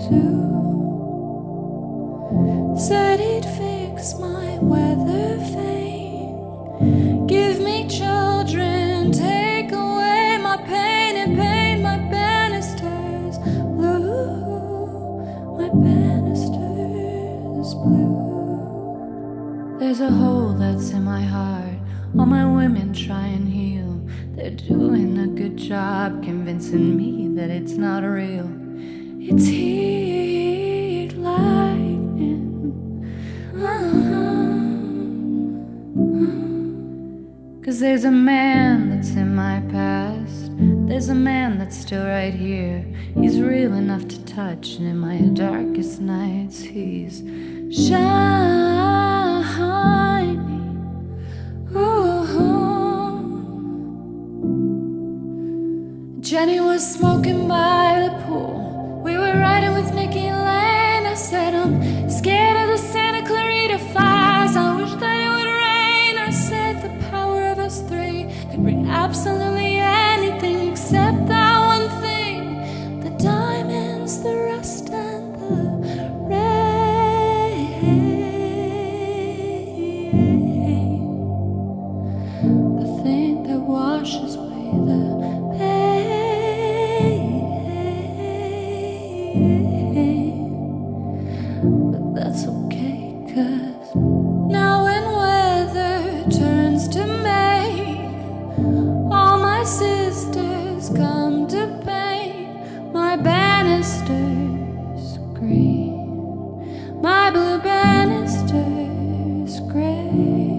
do. Said he'd fix my weather vane, give me children, take away my pain, and paint my banisters blue, my banisters blue. There's a hole that's in my heart, all my women try and heal. They're doing a good job convincing me that it's not real. It's heat lightning. Cause there's a man that's in my past, there's a man that's still right here. He's real enough to touch, and in my darkest nights he's shining. Jenny was smoking by the pool. We were riding with Nikki Lane. I said, I'm scared of the Santa Clarita fires. I wish that it would rain. I said, the power of us three could bring absolutely anything except that one thing: the diamonds, the rust, and the rain. The thing that washes away the that's okay, 'cause now when weather turns to May, all my sisters come to paint my banisters green, my blue banisters gray.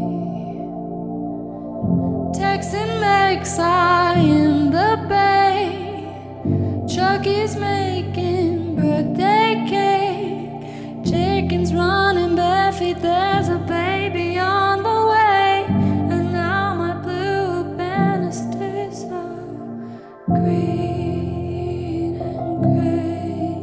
Texan makes eye in the bay, Chucky's making birthday cake, chicken's running bare feet, there's a baby on the way, and now my blue banisters are green and gray.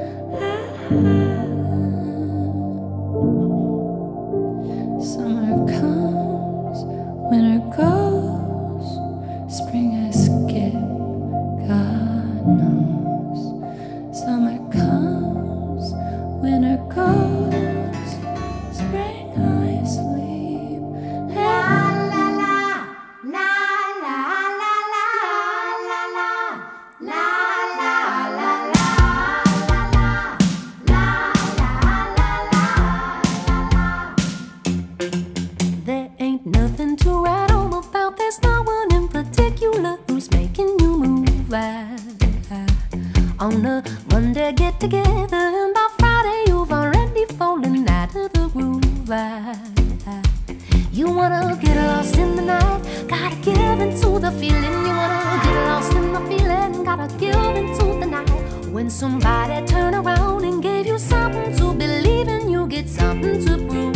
Summer comes, winter goes, spring I skip, God knows. Summer comes, winter goes, spring I sleep. La la la, la la la la la la, la la la la la la. There ain't nothing to write home about. There's no one in particular who's making you move. On a Monday get together, and by Friday you've already fallen out of the groove. You wanna get lost in the night, gotta give into the feeling. You wanna get lost in the feeling, gotta give into the night. When somebody turn around and gave you something to believe in, you get something to prove.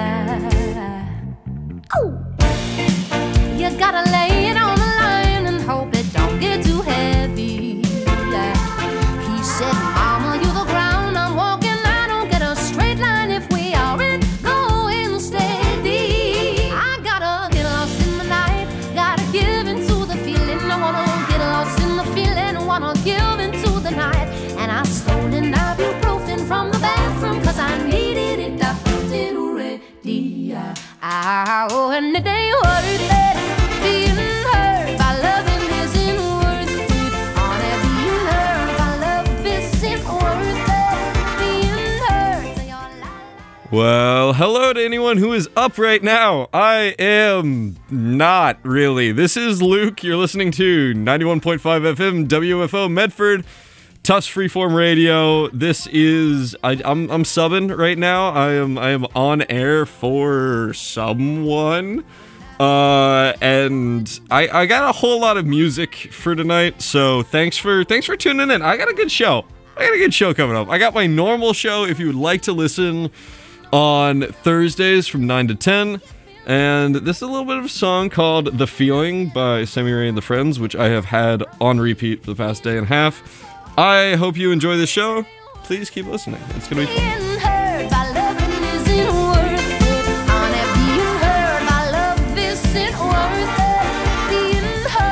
Oh, you gotta lay it on the line and hope it don't get too heavy. He said, Mama, you're the ground I'm walking. I don't get a straight line if we aren't going steady. I gotta get lost in the night, gotta give into the feeling. I wanna get lost in the feeling, I wanna give into the night. And I stole an ibuprofen from the bathroom, 'cause I needed it, I felt it already. Oh, and it ain't worth it being hurt by loving isn't worth it. Honey, being hurt by love isn't worth it. Being hurt to your life. Well, hello to anyone who is up right now. I am not really. This is Luke. You're listening to 91.5 FM WFO Medford, Tufts Freeform Radio. This is I'm subbing right now. I am on air for someone. And I got a whole lot of music for tonight, so thanks for tuning in. I got a good show. Coming up. I got my normal show if you would like to listen on Thursdays from 9 to 10. And this is a little bit of a song called The Feeling by Sammy Ray and the Friends, which I have had on repeat for the past day and a half. I hope you enjoy the show. Please keep listening. It's going to be fun.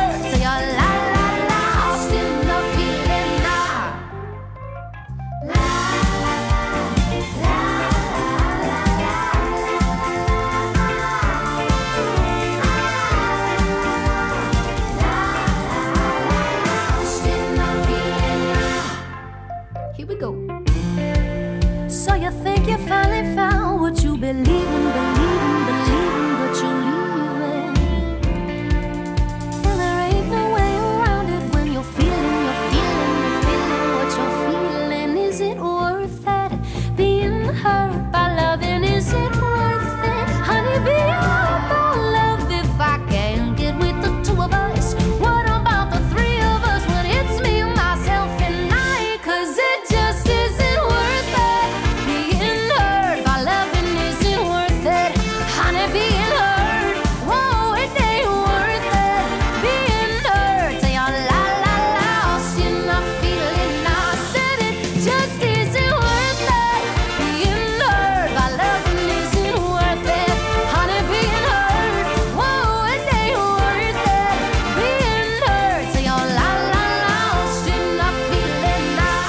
La Here we go. So you think you finally found what you believe in, but you're leaving. And there ain't no way around it when you're feeling what you're feeling. Is it worth it? Being hurt by loving, is it worth it? Honey, being hurt by love, if I can get with the two of us. What about the three of us when it's me, myself, and I? 'Cause it just isn't worth it. Being hurt by loving isn't worth it. Honey, being hurt, whoa, it ain't worth it. Being hurt till you're lost in a feeling. I said it just isn't worth it. Being hurt by loving isn't worth it. Honey, being hurt, whoa, it ain't worth it. Being hurt till you're lost in a feeling.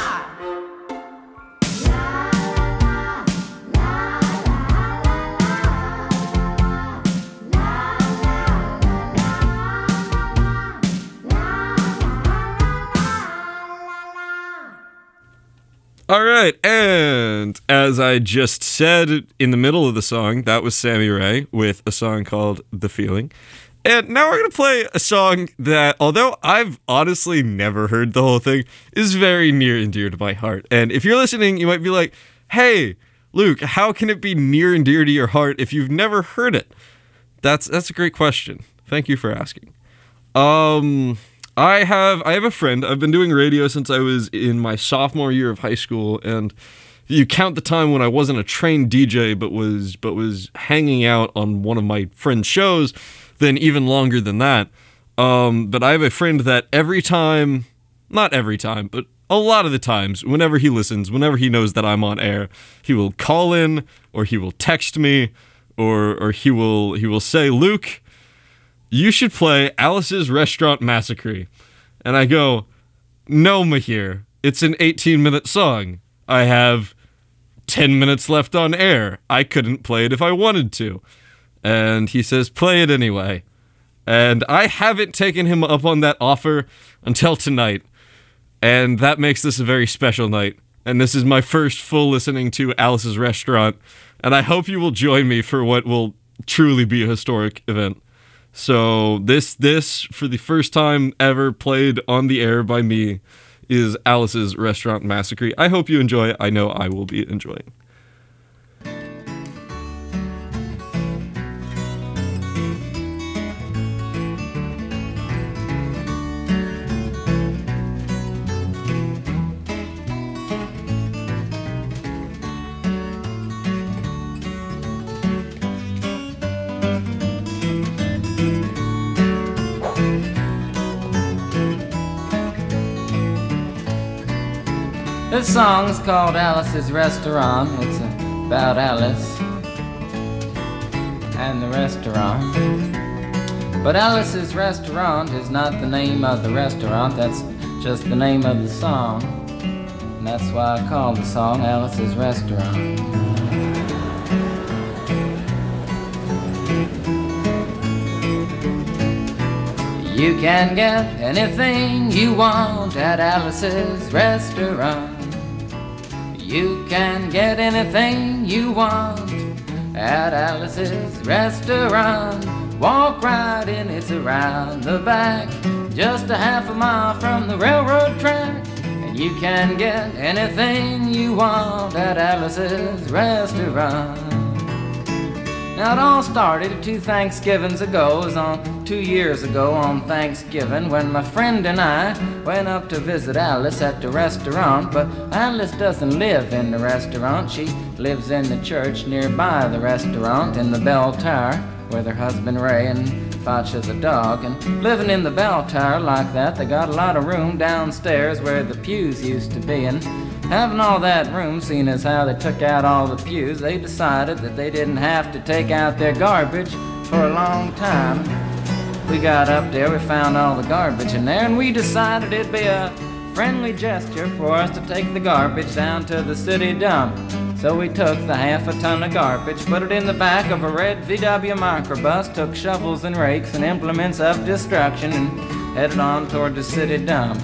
All right, and as I just said in the middle of the song, that was Sammy Ray with a song called The Feeling. And now we're going to play a song that, although I've honestly never heard the whole thing, is very near and dear to my heart. And if you're listening, you might be like, hey, Luke, how can it be near and dear to your heart if you've never heard it? That's a great question. Thank you for asking. I have a friend. I've been doing radio since I was in my sophomore year of high school, and if you count the time when I wasn't a trained DJ but was hanging out on one of my friend's shows, then even longer than that. But I have a friend that every time, not every time, but a lot of the times, whenever he listens, whenever he knows that I'm on air, he will call in, or he will text me, or he will say, Luke, you should play Alice's Restaurant Massacre. And I go, no, Mahir, it's an 18-minute song. I have 10 minutes left on air. I couldn't play it if I wanted to. And he says, play it anyway. And I haven't taken him up on that offer until tonight. And that makes this a very special night. And this is my first full listening to Alice's Restaurant. And I hope you will join me for what will truly be a historic event. So this, for the first time ever played on the air by me, is Alice's Restaurant Massacre. I hope you enjoy it. I know I will be enjoying. This song is called Alice's Restaurant. It's about Alice and the restaurant. But Alice's Restaurant is not the name of the restaurant, that's just the name of the song. And that's why I call the song Alice's Restaurant. You can get anything you want at Alice's Restaurant. You can get anything you want at Alice's Restaurant. Walk right in, it's around the back, just a half a mile from the railroad track. And you can get anything you want at Alice's Restaurant. Now it all started 2 Thanksgivings ago. It was on 2 years ago on Thanksgiving when my friend and I went up to visit Alice at the restaurant. But Alice doesn't live in the restaurant. She lives in the church nearby the restaurant in the bell tower with her husband Ray and Facha the dog. And living in the bell tower like that, they got a lot of room downstairs where the pews used to be. And having all that room, seeing as how they took out all the pews, they decided that they didn't have to take out their garbage for a long time. We got up there, we found all the garbage in there, and we decided it'd be a friendly gesture for us to take the garbage down to the city dump. So we took the half a ton of garbage, put it in the back of a red VW microbus, took shovels and rakes and implements of destruction, and headed on toward the city dump.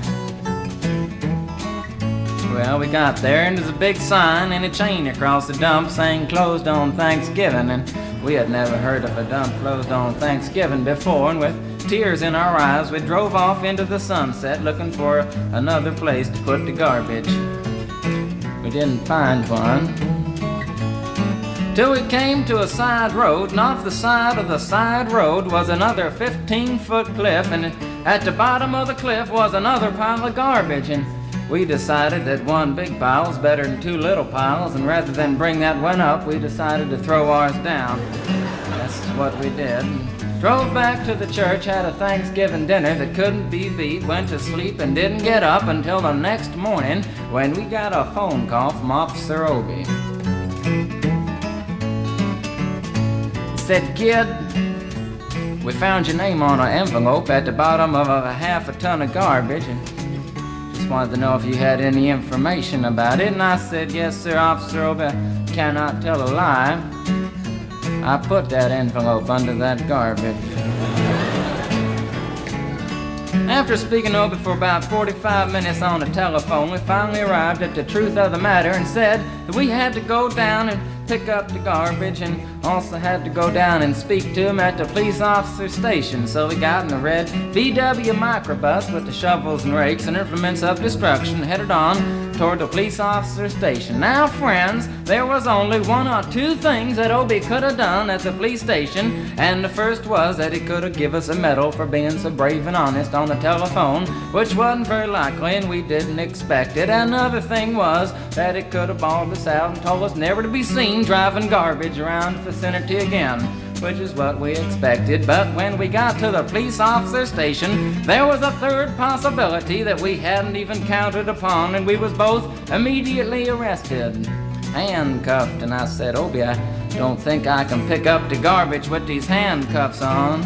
Well, we got there, and there's a big sign and a chain across the dump saying closed on Thanksgiving, and we had never heard of a dump closed on Thanksgiving before, and with tears in our eyes, we drove off into the sunset looking for another place to put the garbage. We didn't find one till we came to a side road, and off the side of the side road was another 15-foot cliff, and at the bottom of the cliff was another pile of garbage, and we decided that one big pile was better than two little piles, and rather than bring that one up, we decided to throw ours down. That's what we did. Drove back to the church, had a Thanksgiving dinner that couldn't be beat, went to sleep and didn't get up until the next morning when we got a phone call from Officer Obie. He said, "Kid, we found your name on an envelope at the bottom of a half a ton of garbage, and just wanted to know if you had any information about it." And I said, "Yes, sir, Officer Obie, I cannot tell a lie. I put that envelope under that garbage." After speaking to Obie for about 45 minutes on the telephone, we finally arrived at the truth of the matter and said that we had to go down and pick up the garbage, and also had to go down and speak to him at the police officer station. So we got in a red VW microbus with the shovels and rakes and implements of destruction, headed on toward the police officer station. Now, friends, there was only one or two things that Obie could have done at the police station, and the first was that he could have given us a medal for being so brave and honest on the telephone, which wasn't very likely and we didn't expect it. Another thing was that he could have bawled us out and told us never to be seen driving garbage around the vicinity again, which is what we expected. But when we got to the police officer station, there was a third possibility that we hadn't even counted upon, and we was both immediately arrested, handcuffed. And I said, "Obie, I don't think I can pick up the garbage with these handcuffs on."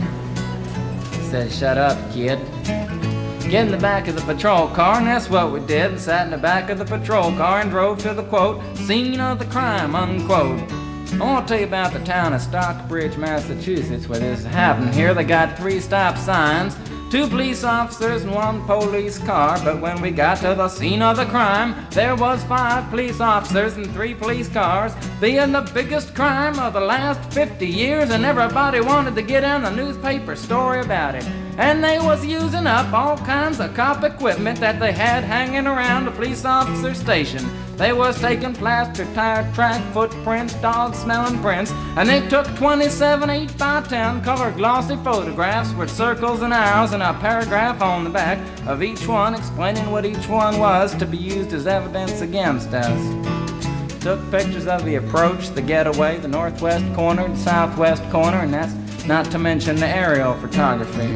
He said, "Shut up, kid. Get in the back of the patrol car," and that's what we did, and sat in the back of the patrol car and drove to the, quote, "scene of the crime," unquote. I want to tell you about the town of Stockbridge, Massachusetts, where this happened. Here they got 3 stop signs, 2 police officers and 1 police car, but when we got to the scene of the crime, there was 5 police officers and 3 police cars, being the biggest crime of the last 50 years, and everybody wanted to get in the newspaper story about it. And they was using up all kinds of cop equipment that they had hanging around the police officer station. They was taking plaster, tire track, footprints, dog-smelling prints, and they took 27 8x10 color glossy photographs with circles and arrows and a paragraph on the back of each one explaining what each one was to be used as evidence against us. Took pictures of the approach, the getaway, the northwest corner, the southwest corner, and that's not to mention the aerial photography.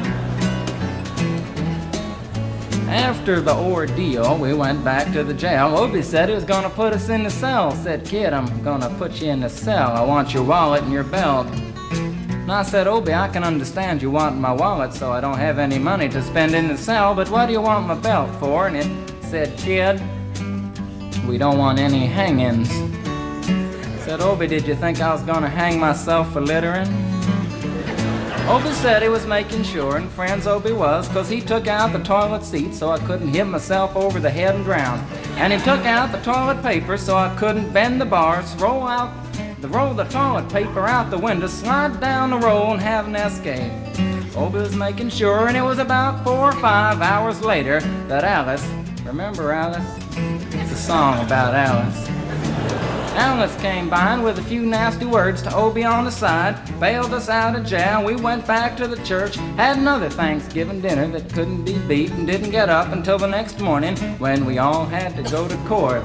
After the ordeal, we went back to the jail. Obie said he was going to put us in the cell. Said, "Kid, I'm going to put you in the cell. I want your wallet and your belt." And I said, "Obie, I can understand you want my wallet so I don't have any money to spend in the cell, but what do you want my belt for?" And it said, "Kid, we don't want any hangings." I said, "Obie, did you think I was going to hang myself for littering?" Obie said he was making sure, and friends Obie was, 'cause he took out the toilet seat so I couldn't hit myself over the head and drown. And he took out the toilet paper so I couldn't bend the bars, roll the toilet paper out the window, slide down the roll and have an escape. Obie was making sure, and it was about 4 or 5 hours later that Alice, remember Alice? It's a song about Alice. Alice came by and with a few nasty words to Obie on the side, bailed us out of jail. We went back to the church, had another Thanksgiving dinner that couldn't be beat, and didn't get up until the next morning when we all had to go to court.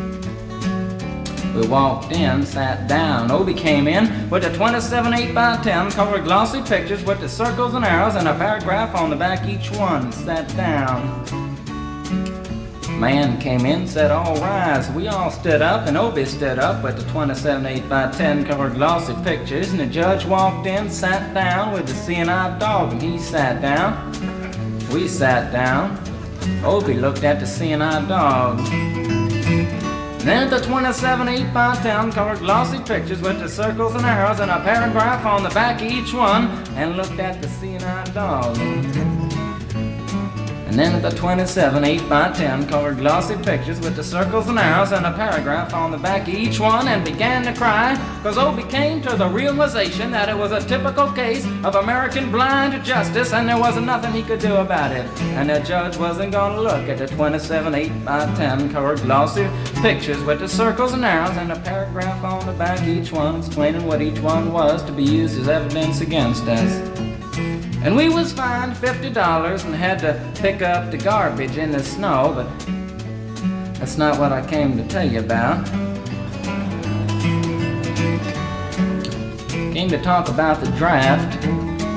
We walked in, sat down. Obie came in with the 27 8x10 colored glossy pictures with the circles and arrows and a paragraph on the back each one. Sat down. Man came in, said, "All rise." We all stood up, and Obie stood up with the 27 8x10 colored glossy pictures, and the judge walked in, sat down with the seeing-eyed dog, and he sat down. We sat down. Obie looked at the seeing-eye dog. Then the 27 8x10 colored glossy pictures with the circles and arrows and a paragraph on the back of each one, and looked at the seeing-eye dog. And then the 27 8x10 colored glossy pictures with the circles and arrows and a paragraph on the back of each one, and began to cry, because Obie came to the realization that it was a typical case of American blind justice, and there wasn't nothing he could do about it. And the judge wasn't going to look at the 27 8x10 colored glossy pictures with the circles and arrows and a paragraph on the back of each one explaining what each one was to be used as evidence against us. And we was fined $50 and had to pick up the garbage in the snow, but that's not what I came to tell you about. Came to talk about the draft.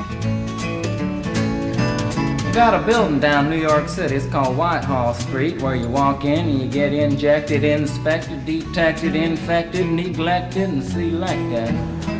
We got a building down New York City, it's called Whitehall Street, where you walk in and you get injected, inspected, detected, infected, neglected, and selected.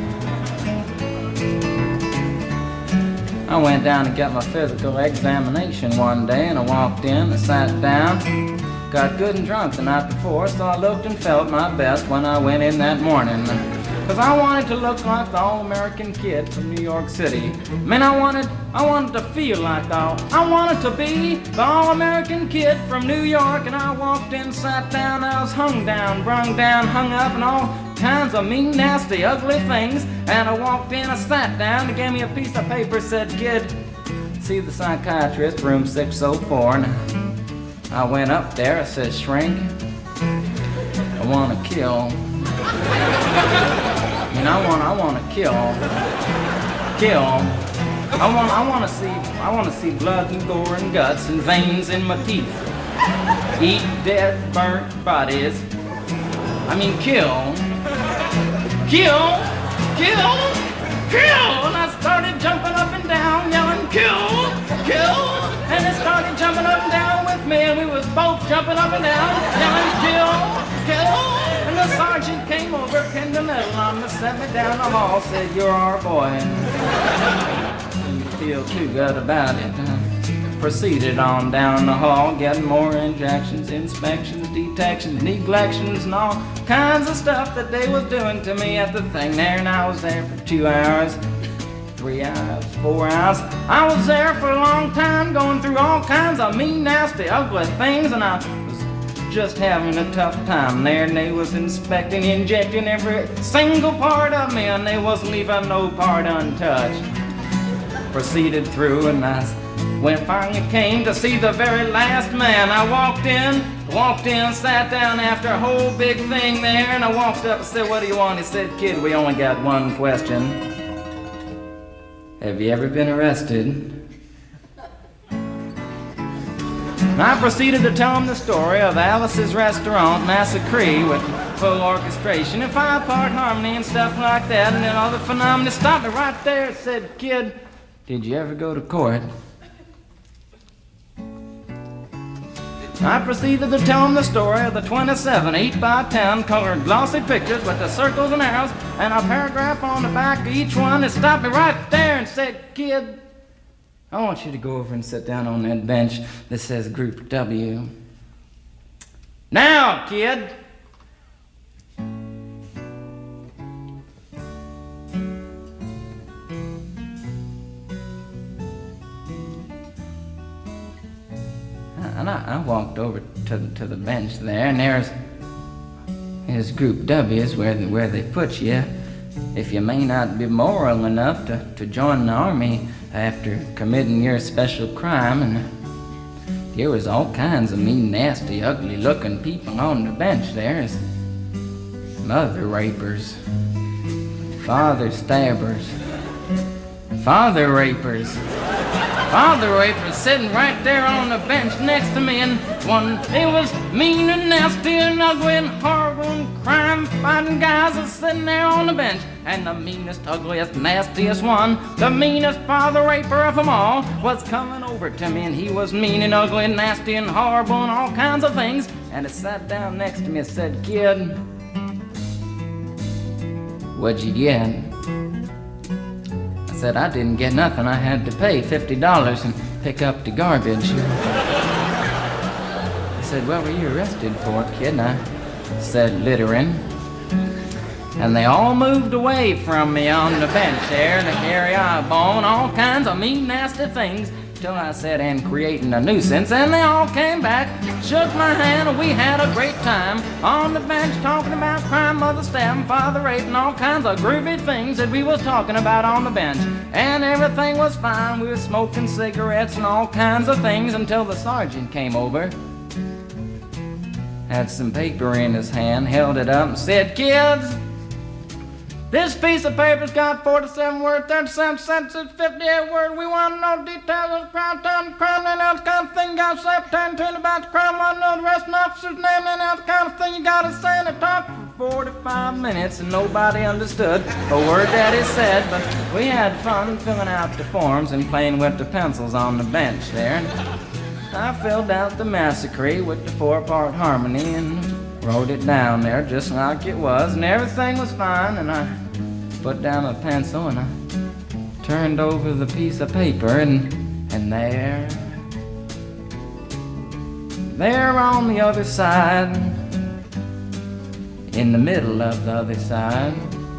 I went down to get my physical examination one day, and I walked in, I sat down, got good and drunk the night before, so I looked and felt my best when I went in that morning. Because I wanted to look like the all-American kid from New York City. Man, I wanted to feel like I wanted to be the all-American kid from New York, and I walked in, sat down, I was hung down, brung down, hung up, and all kinds of mean, nasty, ugly things. And I walked in, I sat down, they gave me a piece of paper, said, "Kid, see the psychiatrist, room 604. And I went up there, I said, "Shrink, I want to kill. And I want to kill. I want to see blood and gore and guts and veins in my teeth. Eat dead, burnt bodies. I mean, kill. And I started jumping up and down, yelling, kill. And it started jumping up and down with me, and we was both jumping up and down, yelling, kill. And the sergeant came over, pinned the medal on me, set me down the hall, said, "You're our boy." And didn't feel too good about it. Proceeded on down the hall, getting more injections, inspections, detections, neglections, and all kinds of stuff that they was doing to me at the thing there. And I was there for 2 hours, 3 hours, 4 hours. I was there for a long time, going through all kinds of mean, nasty, ugly things, and I was just having a tough time there. And they was inspecting, injecting every single part of me, and they wasn't leaving no part untouched. Proceeded through, and when it finally came to see the very last man, I walked in, sat down after a whole big thing there, and I walked up and said, "What do you want?" He said, "Kid, we only got one question. Have you ever been arrested?" And I proceeded to tell him the story of Alice's Restaurant Massacre with full orchestration and 5-part harmony and stuff like that, and then all the phenomena. Stopped me right there and said, "Kid, did you ever go to court?" I proceeded to tell him the story of the 27 8x10 colored glossy pictures with the circles and arrows and a paragraph on the back of each one. And stopped me right there and said, "Kid, I want you to go over and sit down on that bench that says Group W. Now, kid." And I walked over to the bench there, and there's Group W is where they put you if you may not be moral enough to join the army after committing your special crime. And there was all kinds of mean, nasty, ugly-looking people on the bench there. Mother rapers, father stabbers, father rapers sitting right there on the bench next to me, and it was mean and nasty and ugly and horrible and crime-fighting guys are sitting there on the bench. And the meanest, ugliest, nastiest one, the meanest father raper of them all, was coming over to me, and he was mean and ugly and nasty and horrible and all kinds of things. And he sat down next to me and said, "Kid, what'd you get?" I said, "I didn't get nothing. I had to pay $50 and pick up the garbage." said, "What were you arrested for, kid?" And I said, "Littering." And they all moved away from me on the bench there to carry on all kinds of mean, nasty things till I said, "And creating a nuisance." And they all came back, shook my hand, and we had a great time on the bench talking about crime, mother stabbing, father raping, all kinds of groovy things that we was talking about on the bench. And everything was fine. We were smoking cigarettes and all kinds of things until the sergeant came over, had some paper in his hand, held it up and said, "Kids, this piece of paper's got 47 words, 37 sentences, 58 words. We want to know details of the crime, time, crime, and that kind of thing. You got to say pertaining about the crime. Want to know the arresting officer's name, and that kind of thing. You got to say." And it talked for 45 minutes, and nobody understood a word that he said. But we had fun filling out the forms and playing with the pencils on the bench there. And I filled out the massacre with the 4-part harmony and wrote it down there just like it was, and everything was fine. And I put down a pencil and I turned over the piece of paper, and there on the other side, in the middle of the other side,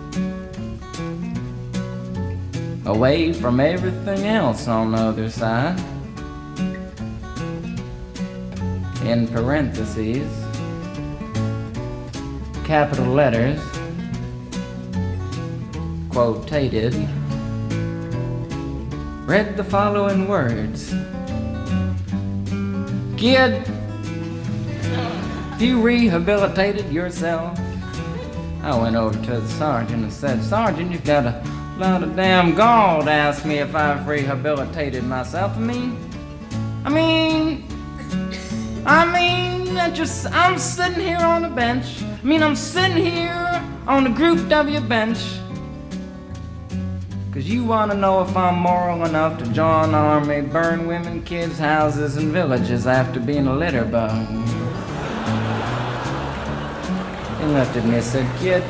away from everything else on the other side, in parentheses, capital letters, quotated, read the following words: "Kid, you rehabilitated yourself." I went over to the sergeant and said, "Sergeant, you've got a lot of damn gall to ask me if I've rehabilitated myself. I'm sitting here on the bench. I'm sitting here on the Group W bench, 'cause you want to know if I'm moral enough to join the army, burn women, kids' houses, and villages after being a litter bug." He looked at me and said, "Kid,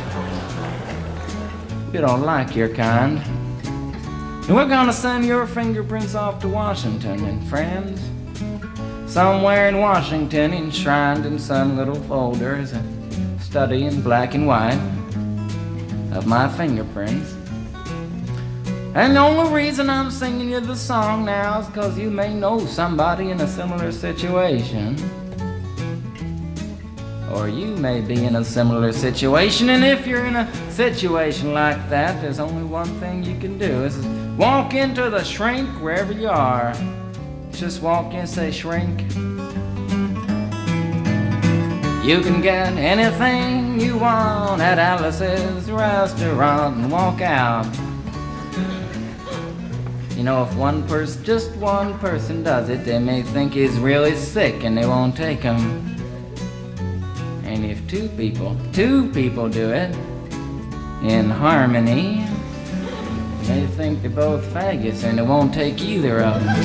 you don't like your kind, and we're gonna send your fingerprints off to Washington, and friends, somewhere in Washington, enshrined in some little folder, is a study in black and white of my fingerprints. And the only reason I'm singing you the song now is because you may know somebody in a similar situation. Or you may be in a similar situation, and if you're in a situation like that, there's only one thing you can do, is walk into the shrink wherever you are. Just walk in and say, 'Shrink, you can get anything you want at Alice's restaurant,' and walk out. You know, if just one person does it, they may think he's really sick and they won't take him. And if two people do it in harmony, they think they're both faggots and they won't take either of them.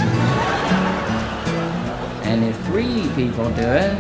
And if 3 people do it,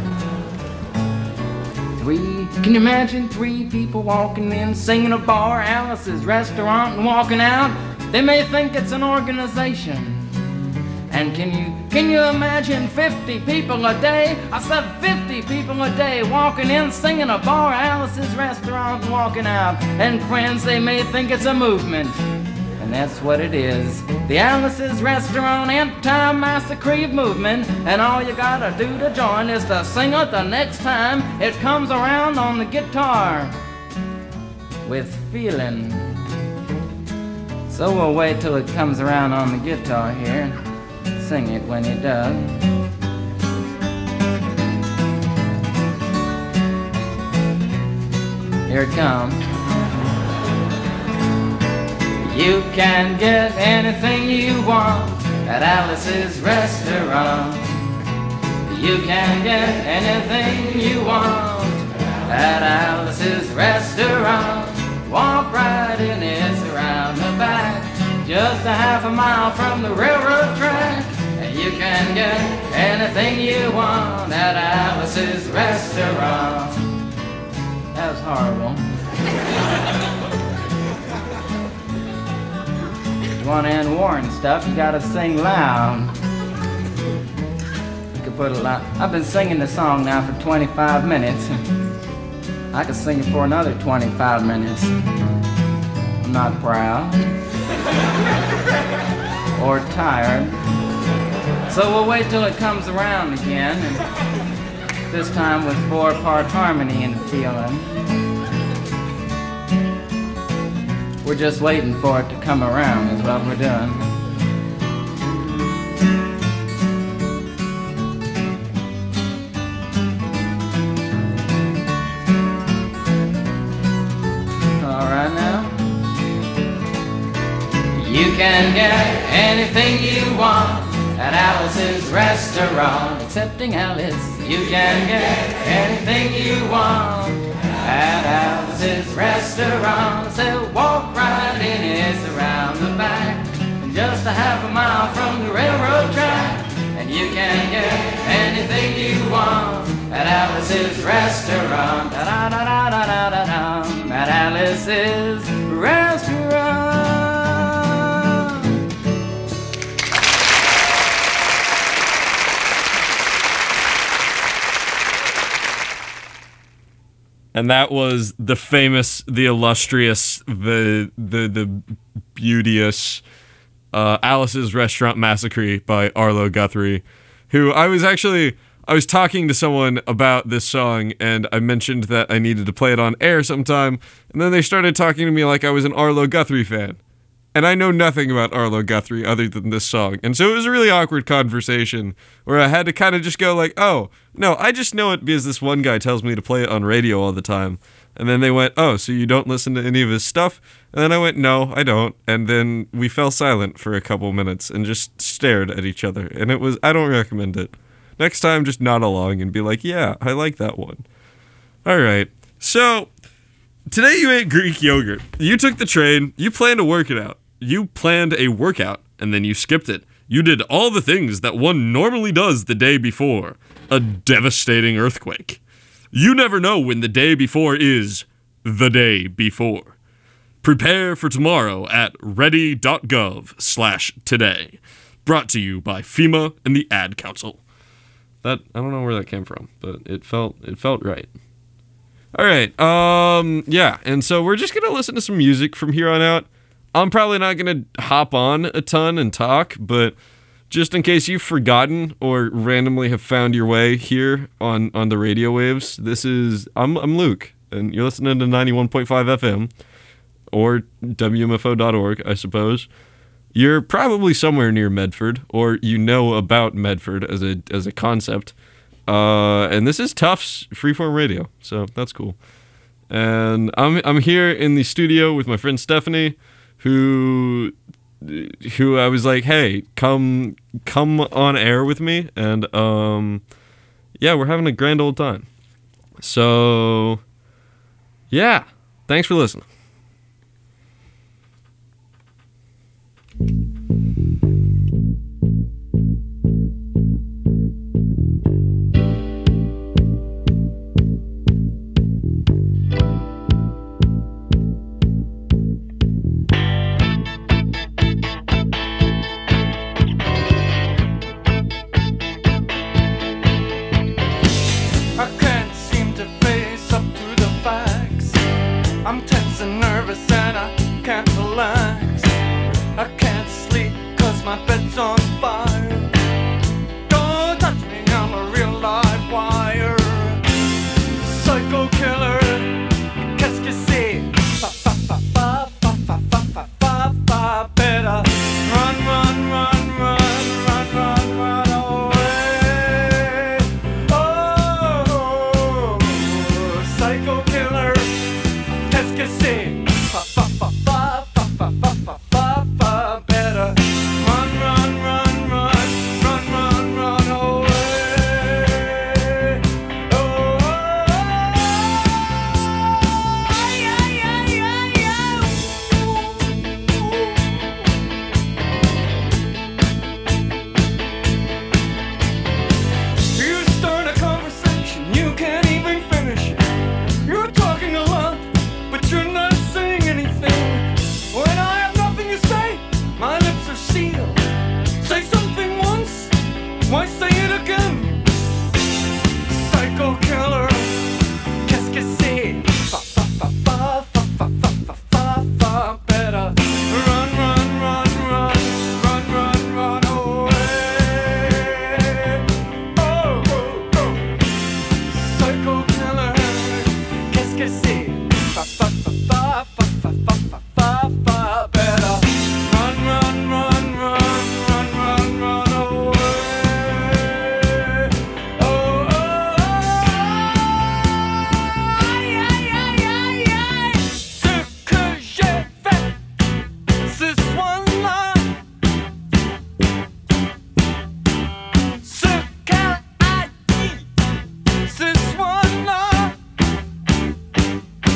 can you imagine 3 people walking in, singing a bar, Alice's restaurant, and walking out? They may think it's an organization. And can you imagine 50 people a day? I said 50 people a day walking in, singing a bar, Alice's restaurant, and walking out. And friends, they may think it's a movement. And that's what it is. The Alice's Restaurant Anti-Massacre Movement. And all you gotta do to join is to sing it the next time it comes around on the guitar with feeling. So we'll wait till it comes around on the guitar here. Sing it when it does. Here it comes. You can get anything you want at Alice's Restaurant. You can get anything you want at Alice's Restaurant. Walk right in, it's around the back, just a half a mile from the railroad track. And you can get anything you want at Alice's Restaurant. That was horrible. If you want to end war and stuff, you gotta sing loud. You could put a lot. I've been singing the song now for 25 minutes. I could sing it for another 25 minutes. I'm not proud or tired. So we'll wait till it comes around again, and this time with 4-part harmony and feeling. We're just waiting for it to come around is what we're doing. All right now. You can get anything you want at Alice's restaurant. Accepting Alice, you can get anything you want at Alice's restaurant. So walk right in, it's around the back, just a half a mile from the railroad track. And you can get anything you want at Alice's restaurant. Da-da-da-da-da-da-da. At Alice's restaurant. And that was the famous, the illustrious, the beauteous Alice's Restaurant Massacre by Arlo Guthrie, who I was talking to someone about this song, and I mentioned that I needed to play it on air sometime, and then they started talking to me like I was an Arlo Guthrie fan. And I know nothing about Arlo Guthrie other than this song. And so it was a really awkward conversation where I had to kind of just go like, oh, no, I just know it because this one guy tells me to play it on radio all the time. And then they went, oh, so you don't listen to any of his stuff? And then I went, no, I don't. And then we fell silent for a couple minutes and just stared at each other. And it was, I don't recommend it. Next time, just nod along and be like, yeah, I like that one. All right. So today you ate Greek yogurt. You took the train. You planned to work it out. You planned a workout, and then you skipped it. You did all the things that one normally does the day before. A devastating earthquake. You never know when the day before is the day before. Prepare for tomorrow at ready.gov/today. Brought to you by FEMA and the Ad Council. That, I don't know where that came from, but it felt right. All right, yeah, and so we're just gonna listen to some music from here on out. I'm probably not going to hop on a ton and talk, but just in case you've forgotten or randomly have found your way here on the radio waves, I'm Luke, and you're listening to 91.5 FM, or WMFO.org, I suppose. You're probably somewhere near Medford, or you know about Medford as a concept, and this is Tufts Freeform Radio, so that's cool. And I'm here in the studio with my friend Stephanie, who I was like, hey, come on air with me, and yeah, we're having a grand old time. So yeah, thanks for listening. You're not you see? Better run, run, run, run, run, run, run away. Oh, oh, oh, aïe, aïe, aïe, aïe, aïe. Ce que j'ai fait ce soir-là, ce qu'elle a dit ce soir-là,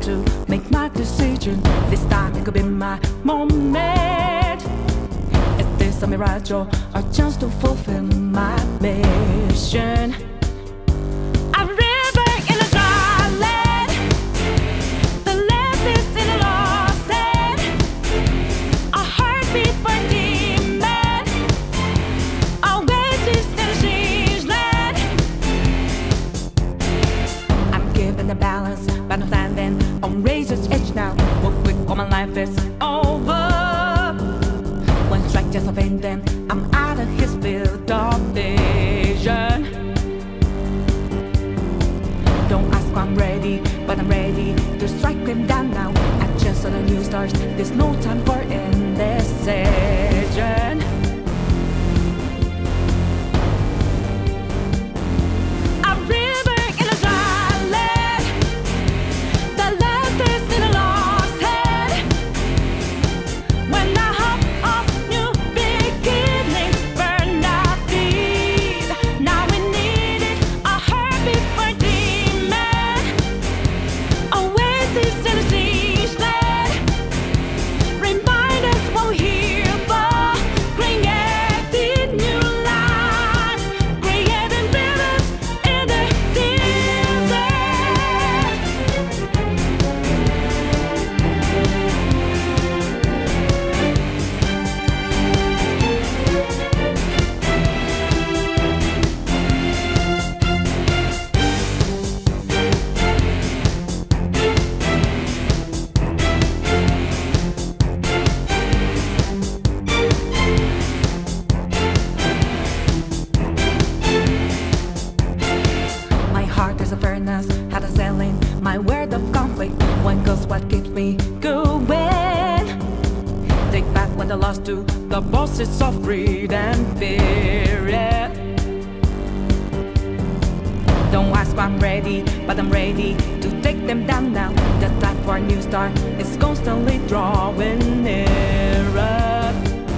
to make my decision. This time it could be my moment. Is this a mirage or a chance to fulfill my mission? A river in a dry land, the left is in a lost land. A heartbeat for demon, always is in a strange land. I'm giving the balance, but I'm standing on razor's edge now. Real quick, all my life is over. One strike just a pain, then I'm out of his field of vision. Don't ask why I'm ready, but I'm ready to strike him down now. I just saw the new stars, there's no time for indecision. A river in a dry land, the last is in a lost head. When I hop off new beginnings, burn our feet. Now we need it, a heartbeat for demon, oasis in a siege land. Remind us what we're here for, creating new life, creating rivers in the desert. My heart is a furnace, had a selling my word of conflict. One goes what keeps me going. Take back what I lost to the bosses of greed and fear. Yeah. Don't ask why I'm ready, but I'm ready to take them down now. The time for a new start is constantly drawing nearer.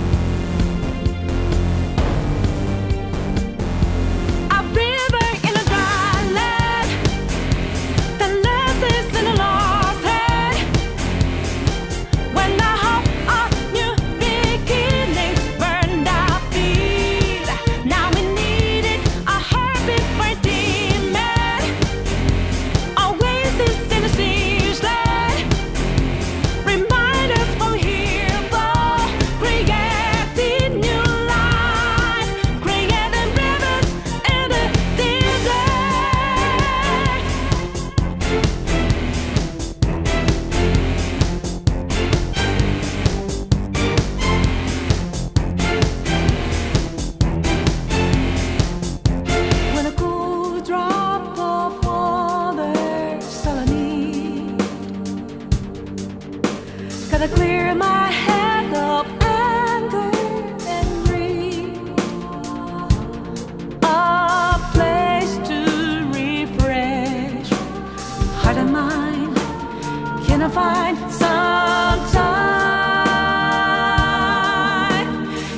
A river in a dry land, the last is in a lost head. When I hop off new beginnings, burn our feet. Now we need it, a heartbeat for demon, oasis in a siege land. Remind us what we're here for, creating new life, creating rivers in the desert. When a cool drop of water's all I need, gotta clear my head of anger and greed. A place to refresh heart and mind. Can I find some time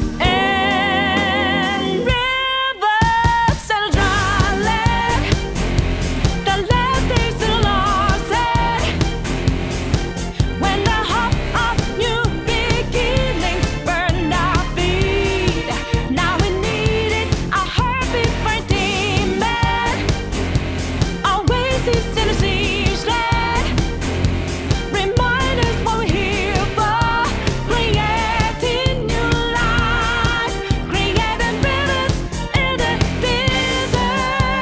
in rivers and a dry land? The last days in a lost head. When I hop off new beginnings, burn our feet. Now we need it, a heartbeat for demon, oasis in a siege land. Remind us what we're here for, creating new life, creating rivers in the desert.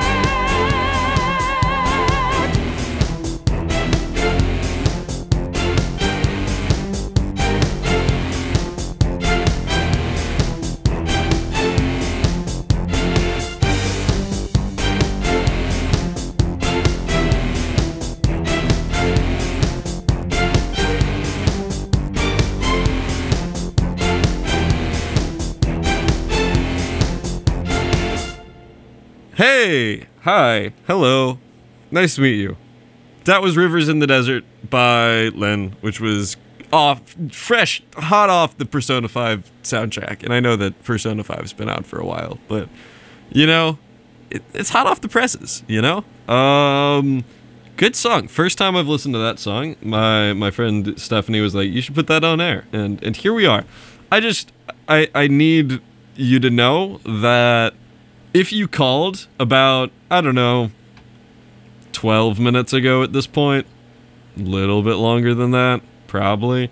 Hey, hi, hello, nice to meet you. That was Rivers in the Desert by Len, which was fresh, hot off the Persona 5 soundtrack. And I know that Persona 5's been out for a while, but, you know, it's hot off the presses, you know? Good song. First time I've listened to that song. My friend Stephanie was like, you should put that on air. And here we are. I need you to know that if you called about, I don't know, 12 minutes ago at this point, a little bit longer than that, probably,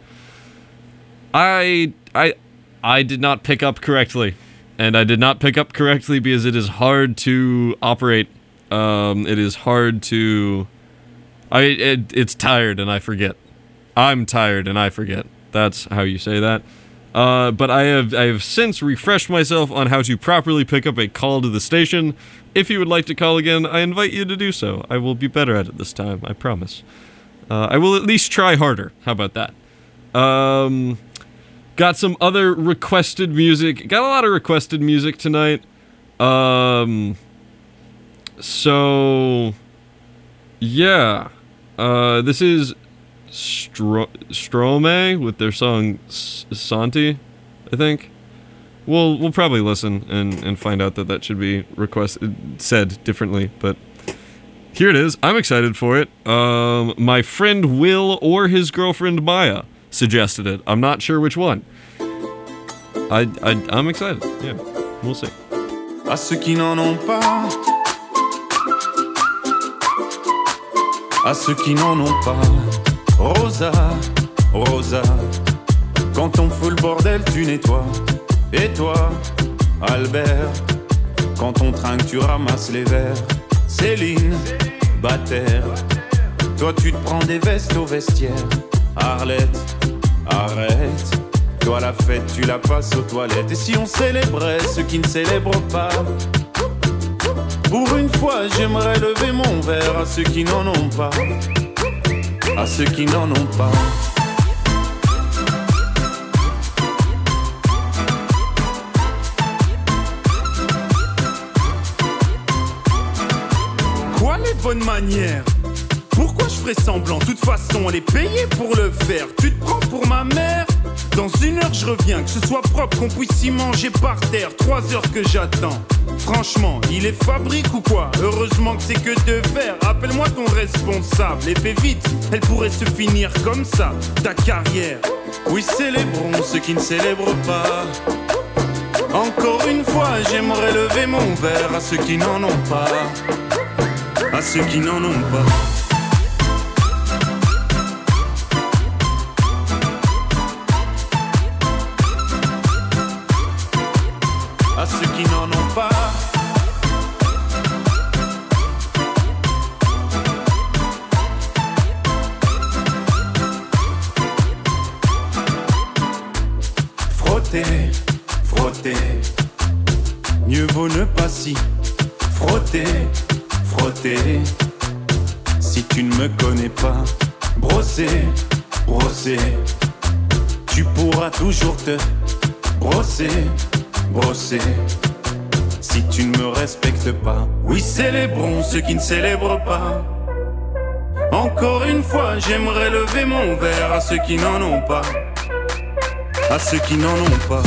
I did not pick up correctly. And I did not pick up correctly because it is hard to operate. It is hard to... It's tired and I forget. I'm tired and I forget. That's how you say that. But I have since refreshed myself on how to properly pick up a call to the station. If you would like to call again, I invite you to do so. I will be better at it this time, I promise. I will at least try harder. How about that? Got some other requested music. Got a lot of requested music tonight. So... yeah. This is Stromae with their song Santi, I think. We'll probably listen and find out that should be said differently, but here it is. I'm excited for it. My friend Will or his girlfriend Maya suggested it. I'm not sure which one. I'm excited. Yeah, we'll see. À ceux qui n'en ont pas, à ceux qui n'en ont pas, Rosa, Rosa, quand on fout le bordel tu nettoies. Et toi, Albert, quand on trinque tu ramasses les verres. Céline, Bataire, toi tu te prends des vestes au vestiaire. Arlette, arrête, toi la fête tu la passes aux toilettes. Et si on célébrait ceux qui ne célèbrent pas, pour une fois j'aimerais lever mon verre à ceux qui n'en ont pas, à ceux qui n'en ont pas. Quoi les bonnes manières? Pourquoi je ferais semblant? De toute façon elle est payée pour le faire. Tu te prends pour ma mère? Dans 1 heure je reviens, que ce soit propre, qu'on puisse y manger par terre. 3 heures que j'attends. Franchement, il est fabrique ou quoi? Heureusement que c'est que de verre. Appelle-moi ton responsable et fais vite, elle pourrait se finir comme ça, ta carrière. Oui, célébrons ceux qui ne célèbrent pas. Encore une fois, j'aimerais lever mon verre à ceux qui n'en ont pas, à ceux qui n'en ont pas. À ceux qui n'en ont pas. Frotter, frotter, mieux vaut ne pas s'y frotter, frotter. Si tu ne me connais pas, brosser, brosser, tu pourras toujours te brosser, brosser. Si tu ne me respectes pas, oui, célébrons ceux qui ne célèbrent pas. Encore une fois, j'aimerais lever mon verre à ceux qui n'en ont pas, à ceux qui n'en ont pas.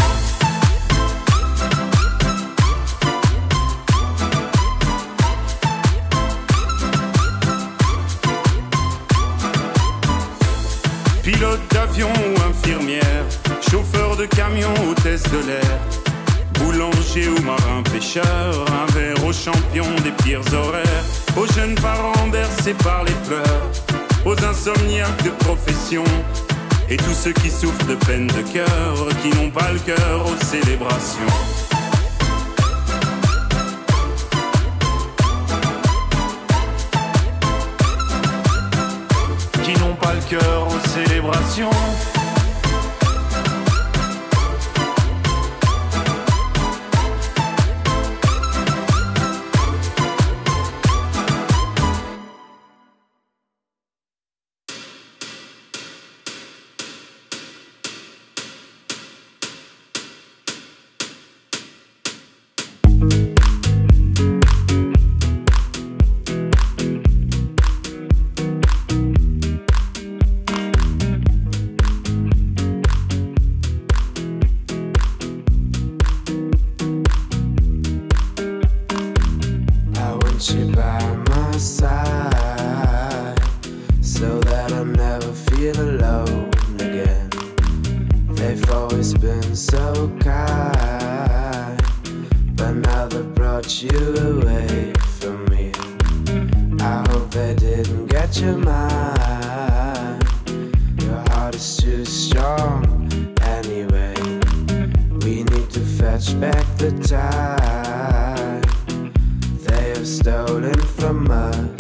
Pilote d'avion ou infirmière, chauffeur de camion, hôtesse de l'air, boulanger ou marin pêcheur, un verre aux champions des pires horaires, aux jeunes parents bercés par les pleurs, aux insomniaques de profession, et tous ceux qui souffrent de peine de cœur, qui n'ont pas le cœur aux célébrations. Qui n'ont pas le cœur aux célébrations. I want you by my side. been so kind, but now they brought you away from me. I hope they didn't get your mind. Your heart is too strong anyway. We need to fetch back the time they have stolen from us.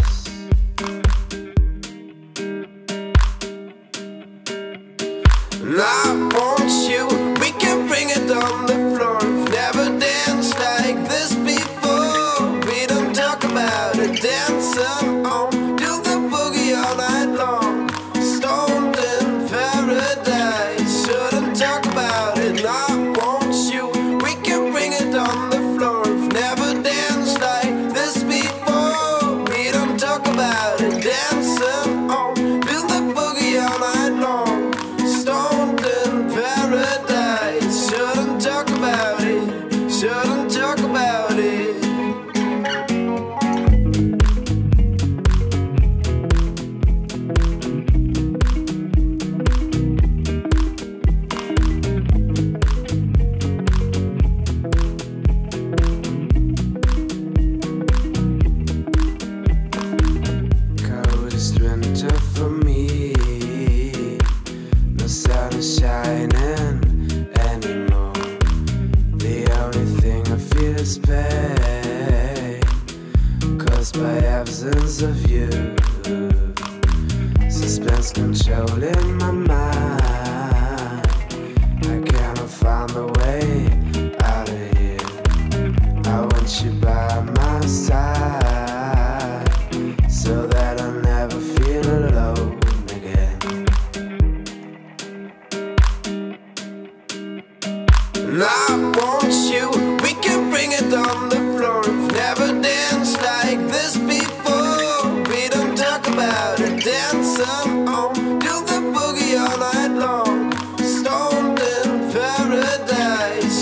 And I want you, we can bring it on the floor. We've never danced like this before. We don't talk about it, dancing on, do the boogie all night long. Stoned in paradise, shouldn't talk about it. And I want you, we can bring it on the floor. We've never danced like this before. We don't talk about it, dancing on, do the boogie all night long. Stoned in paradise, shouldn't talk about it, shouldn't talk about it. Coldest winter for me, no sun is shining anymore. The only thing I feel is pain, caused by absence of you. Suspense controlling my mind. I cannot find the way out of here. I want you by my side, so that I'll never feel alone again. And I want you, we can bring it on the floor. We've never danced like this before. We don't talk about it, dancing on, do the boogie all night long. Stoned in paradise,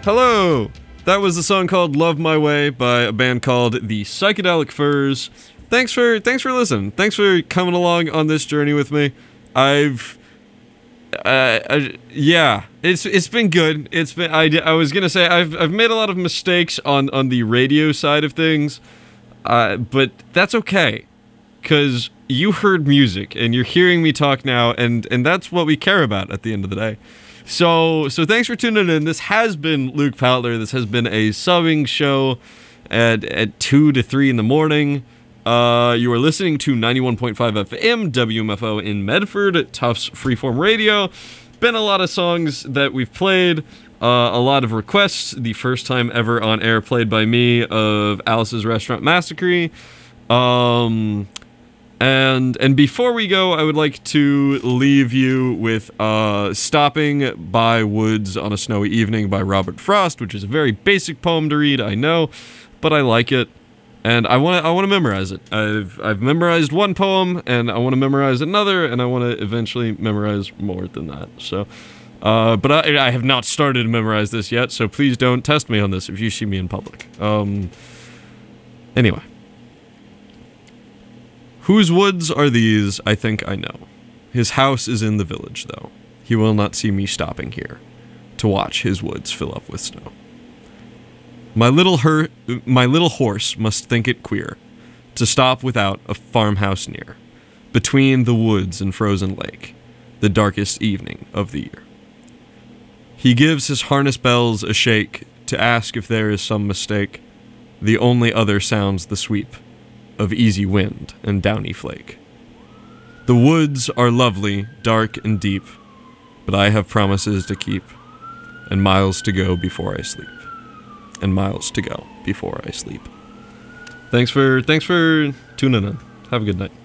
Hello! That was the song called Love My Way by a band called The Psychedelic Furs. Thanks for listening. Thanks for coming along on this journey with me. It's been good. I was gonna say I've made a lot of mistakes on the radio side of things, but that's okay, cause you heard music and you're hearing me talk now, and that's what we care about at the end of the day. So thanks for tuning in. This has been Luke Pautler. This has been a subbing show at 2 to 3 in the morning. You are listening to 91.5 FM, WMFO in Medford, Tufts Freeform Radio. Been a lot of songs that we've played, a lot of requests. The first time ever on air played by me of Alice's Restaurant Massacre. And before we go, I would like to leave you with Stopping by Woods on a Snowy Evening by Robert Frost, which is a very basic poem to read, I know, but I like it, and I want to memorize it. I've memorized one poem, and I want to memorize another, and I want to eventually memorize more than that. So, but I have not started to memorize this yet, so please don't test me on this if you see me in public. Anyway. Whose woods are these? I think I know. His house is in the village, though. He will not see me stopping here to watch his woods fill up with snow. My little horse must think it queer to stop without a farmhouse near, between the woods and frozen lake, the darkest evening of the year. He gives his harness bells a shake to ask if there is some mistake. The only other sounds the sweep of easy wind and downy flake. The woods are lovely, dark and deep, but I have promises to keep, and miles to go before I sleep. And miles to go before I sleep. Thanks for tuning in. Have a good night.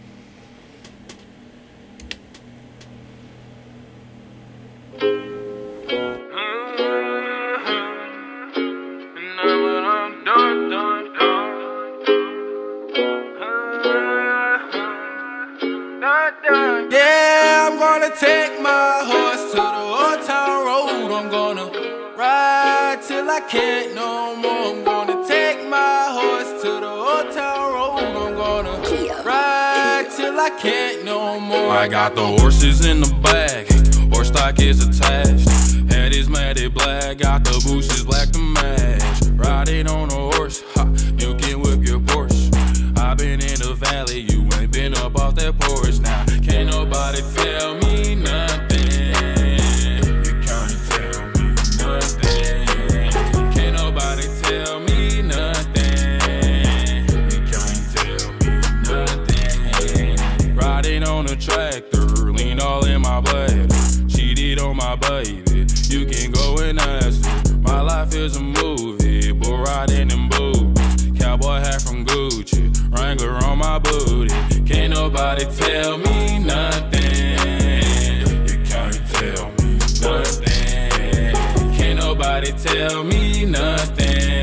Yeah, I'm gonna take my horse to the old town road. I'm gonna ride till I can't no more. I'm gonna take my horse to the old town road. I'm gonna ride till I can't no more. I got the horses in the bag, horse stock is attached. Head is matted black, got the bushes black to match. Riding on a horse, ha, you can whip your Porsche. I've been in the valley, you ain't been up off that porch. Now, can't nobody tell me nothing. You can't tell me nothing. Can't nobody tell me nothing. You can't tell me nothing. Riding on a tractor, lean all in my blood. Cheated on my baby, you can go and ask her. My life is a movie, bull riding in boots. Cowboy hat from Gucci, Wrangler on my booty. Can't nobody tell me nothing. You can't tell me nothing. Can't nobody tell me nothing.